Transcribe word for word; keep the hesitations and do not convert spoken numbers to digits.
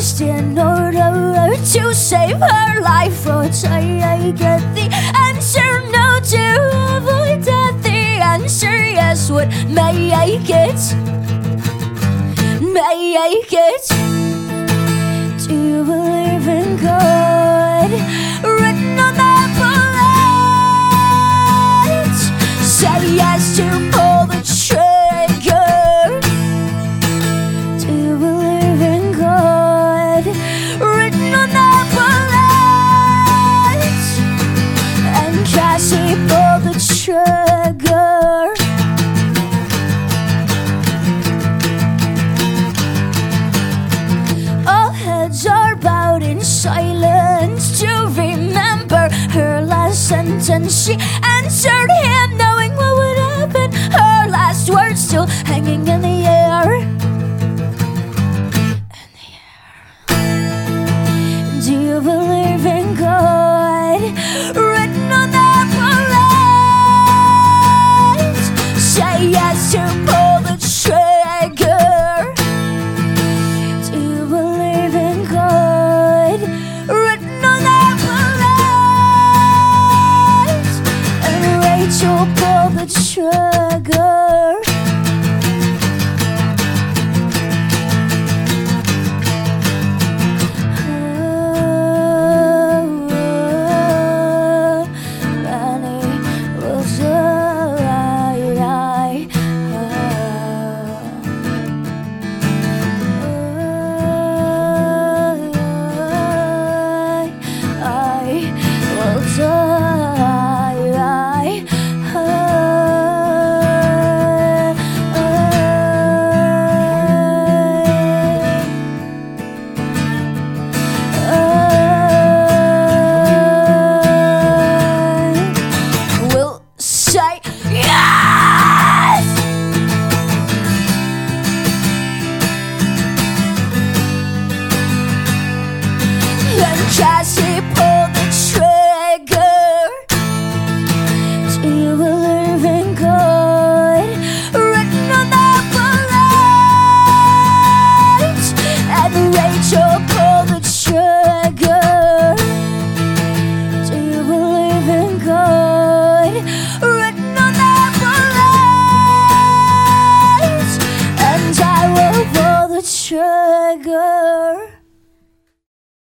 just in order to save her life. Or take it, the answer no to avoid death. The answer yes would make it, make it. Do you believe in God written on the bullets? Say yes to pull the trigger. Do you believe in God written on the bullets? And Cassie pulled the trigger. All heads are bowed in silence to remember her last sentence. She answered him knowing what would happen. Her last words still hanging in the air. In the air. Do you believe in God written on the bullets? Say yes to pull the trigger. Do you believe in God written on the bullets? And Rachel pulled the trigger. Many will die. I will die. Will say yes. And Cassie